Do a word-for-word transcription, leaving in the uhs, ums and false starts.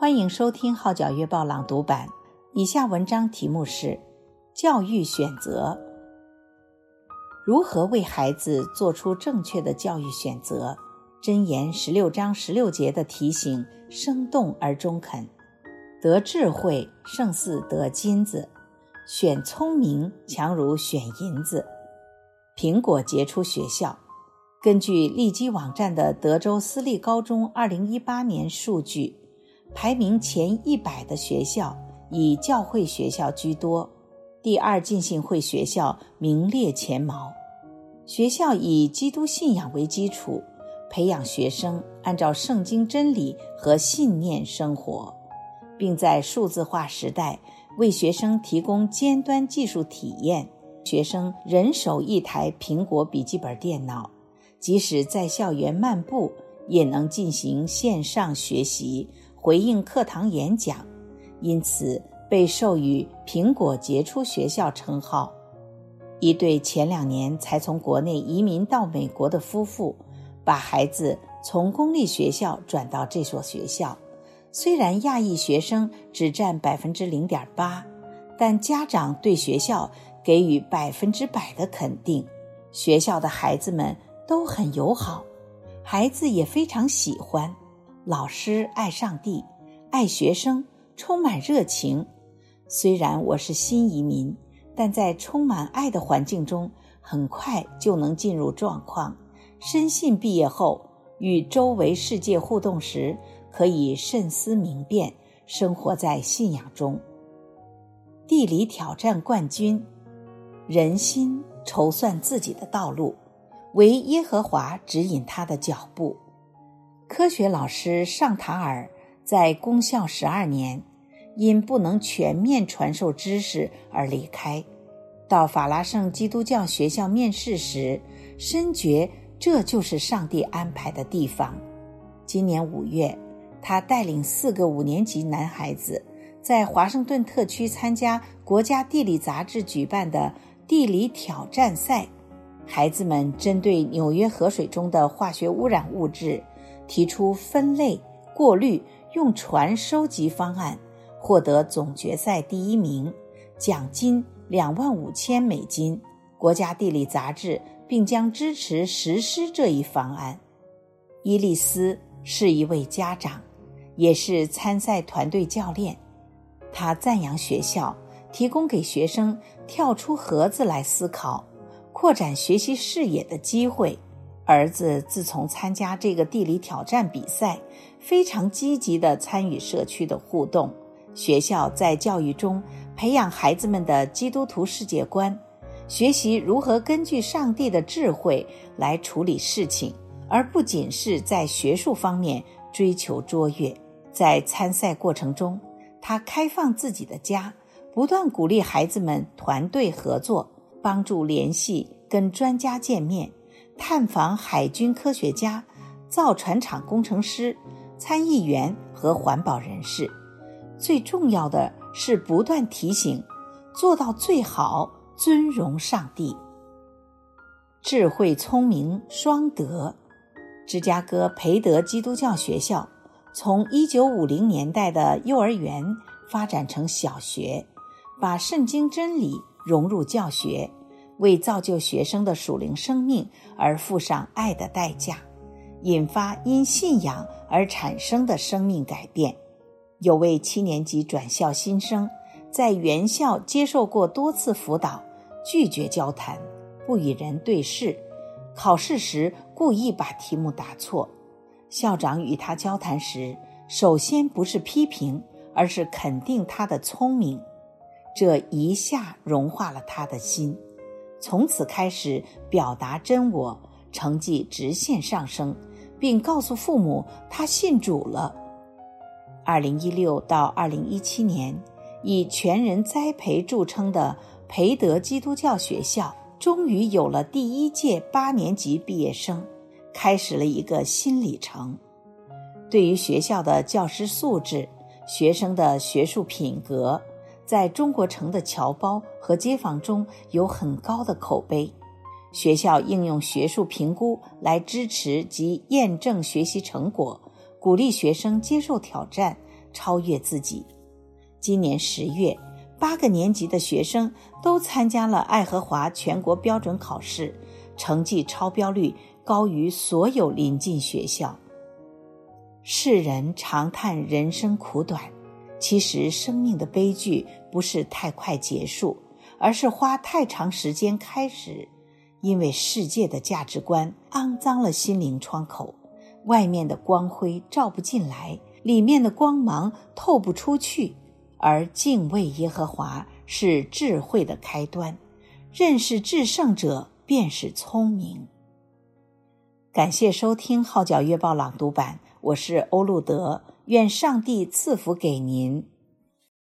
欢迎收听号角月报朗读版，以下文章题目是教育选择。如何为孩子做出正确的教育选择？箴言十六章十六节的提醒生动而中肯。得智慧胜似得金子，选聪明强如选银子。苹果杰出学校。根据利基网站的德州私立高中二零一八年数据，排名前一百的学校以教会学校居多，第二浸信会学校名列前茅。学校以基督信仰为基础，培养学生按照圣经真理和信念生活，并在数字化时代为学生提供尖端技术体验。学生人手一台苹果笔记本电脑，即使在校园漫步也能进行线上学习，回应课堂演讲，因此被授予苹果杰出学校称号。一对前两年才从国内移民到美国的夫妇，把孩子从公立学校转到这所学校。虽然亚裔学生只占 百分之零点八， 但家长对学校给予百分之百的肯定。学校的孩子们都很友好，孩子也非常喜欢。老师爱上帝，爱学生，充满热情。虽然我是新移民，但在充满爱的环境中，很快就能进入状况。深信毕业后与周围世界互动时，可以慎思明辨，生活在信仰中。地理挑战冠军。人心筹算自己的道路，唯耶和华指引他的脚步。科学老师尚塔尔在公校十二年，因不能全面传授知识而离开。到法拉盛基督教学校面试时，深觉这就是上帝安排的地方。今年五月，他带领四个五年级男孩子在华盛顿特区参加国家地理杂志举办的地理挑战赛。孩子们针对纽约河水中的化学污染物质提出分类、过滤、用船收集方案，获得总决赛第一名，奖金两万五千美金。国家地理杂志并将支持实施这一方案。伊丽丝是一位家长，也是参赛团队教练。他赞扬学校提供给学生跳出盒子来思考，扩展学习视野的机会。儿子自从参加这个地理挑战比赛，非常积极地参与社区的互动。学校在教育中培养孩子们的基督徒世界观，学习如何根据上帝的智慧来处理事情，而不仅是在学术方面追求卓越。在参赛过程中，他开放自己的家，不断鼓励孩子们团队合作，帮助联系跟专家见面，探访海军科学家、造船厂工程师、参议员和环保人士。最重要的是不断提醒，做到最好，尊荣上帝。智慧聪明双德。芝加哥培德基督教学校从一九五零年代的幼儿园发展成小学，把圣经真理融入教学，为造就学生的属灵生命而付上爱的代价，引发因信仰而产生的生命改变。有位七年级转校新生在原校接受过多次辅导，拒绝交谈，不与人对视，考试时故意把题目答错。校长与他交谈时，首先不是批评，而是肯定他的聪明，这一下融化了他的心。从此开始表达真我，成绩直线上升，并告诉父母他信主了。二零一六到二零一七年，以全人栽培著称的培德基督教学校终于有了第一届八年级毕业生，开始了一个新里程。对于学校的教师素质、学生的学术品格，在中国城的侨胞和街坊中有很高的口碑。学校应用学术评估来支持及验证学习成果，鼓励学生接受挑战， 超越自己。今年十月，八个年级的学生都参加了爱荷华全国标准考试，成绩超标率高于所有邻近学校。世人常叹人生苦短，其实生命的悲剧不是太快结束，而是花太长时间开始。因为世界的价值观肮脏了心灵窗口，外面的光辉照不进来，里面的光芒透不出去。而敬畏耶和华是智慧的开端，认识至圣者便是聪明。感谢收听号角月报朗读版，我是欧路德，愿上帝赐福给您。